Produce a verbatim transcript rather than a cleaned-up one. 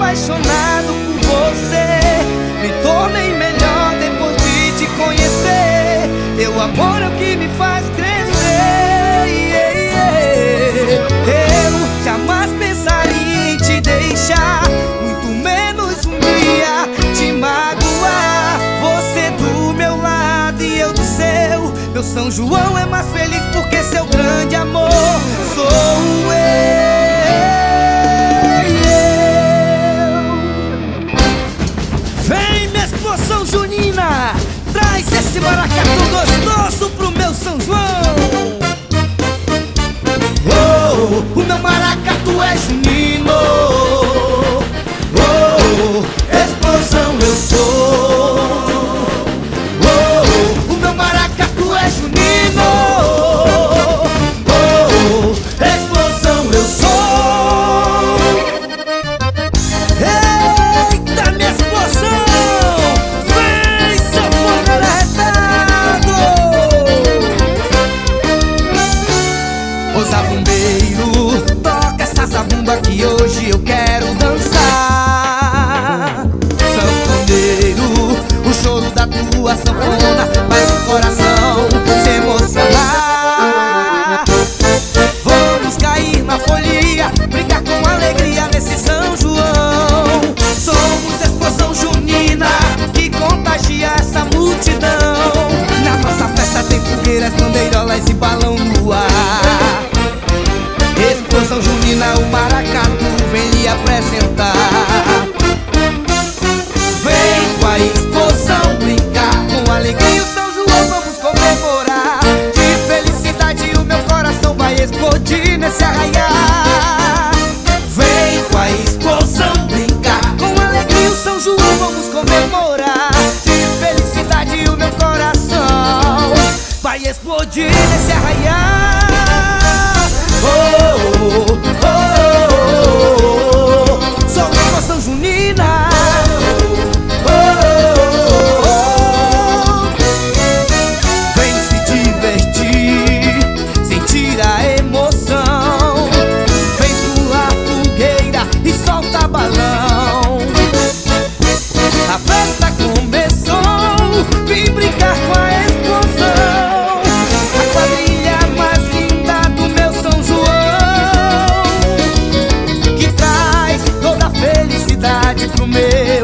apaixonado por você. Me tornei melhor depois de te conhecer. Teu amor é o que me faz crescer. Eu jamais pensaria em te deixar, muito menos um dia te magoar. Você do meu lado e eu do seu. Meu São João é mais feliz porque seu grande amor sou eu. Vem, minha explosão junina, traz esse maracatu gostoso pro meu São João. Oh, o meu maracatu é junino. Oh, explosão eu sou. Oh, o meu maracatu é junino. Oh, explosão eu sou. Eita, minha explosão! Vem, seu fogo arretado! Ô zabumbeiro, toca essa zabumba que hoje eu quero dançar. Sanfoneiro, o choro da tua sanfona faz o coração se emocionar. Vamos cair na folia, brincar com alegria nesse São João. Somos explosão junina que contagia essa multidão. Na nossa festa tem fogueiras, bandeirolas e balão no ar. Explosão junina, o maracatu vem lhe apresentar. Vem com a explosão brincar, com alegria o São João vamos comemorar. De felicidade o meu coração vai explodir nesse arraiar. Vem com a explosão brincar, com alegria o São João vamos comemorar. De felicidade o meu coração vai explodir nesse arraiar. Oh, oh, oh, oh, oh, oh. Sou uma explosão junina. A festa começou, vim brincar com a explosão. A quadrilha mais linda do meu São João, que traz toda a felicidade pro meu